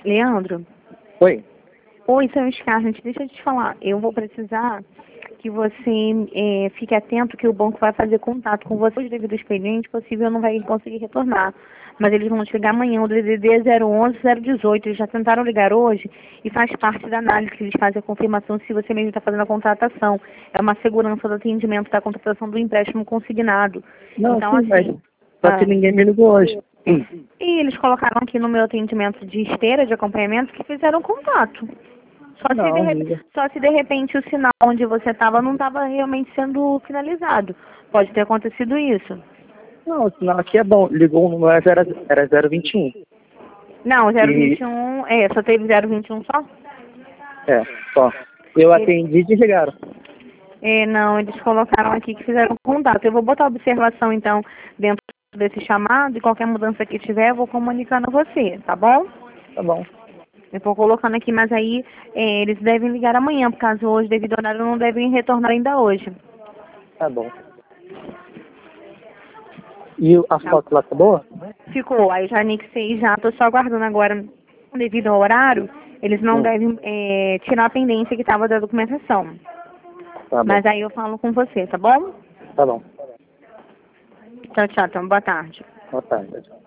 Leandro? Oi. Oi, seu Scarlett, deixa eu te falar. Eu vou precisar que você fique atento que o banco vai fazer contato com você devido ao expediente, possível não vai conseguir retornar. Mas eles vão te ligar amanhã, o DDD 011-018. Eles já tentaram ligar hoje e faz parte da análise que eles fazem a confirmação se você mesmo está fazendo a contratação. É uma segurança do atendimento da contratação do empréstimo consignado. Não, Então, sim, mas assim... só que ninguém me ligou hoje. E eles colocaram aqui no meu atendimento de esteira de acompanhamento que fizeram contato. Não, liga. Só se de repente o sinal onde você estava não estava realmente sendo finalizado. Pode ter acontecido isso. Não, o sinal aqui é bom. Ligou o número, era 021. Não, E, 021, só teve 021 só? só. Eu atendi e desligaram. Não, eles colocaram aqui que fizeram contato. Eu vou botar observação então dentro desse chamado e qualquer mudança que tiver eu vou comunicando a você, tá bom? Tá bom. Eu estou colocando aqui, mas aí eles devem ligar amanhã, por caso hoje, devido ao horário, não devem retornar ainda hoje. Tá bom. E a foto lá tá boa? Ficou, aí já anexei, já estou só aguardando agora, devido ao horário, eles não devem tirar a pendência que estava da documentação. Tá bom. Mas aí eu falo com você, tá bom? Tá bom. Tchau, tchau, então, boa tarde. Boa tarde.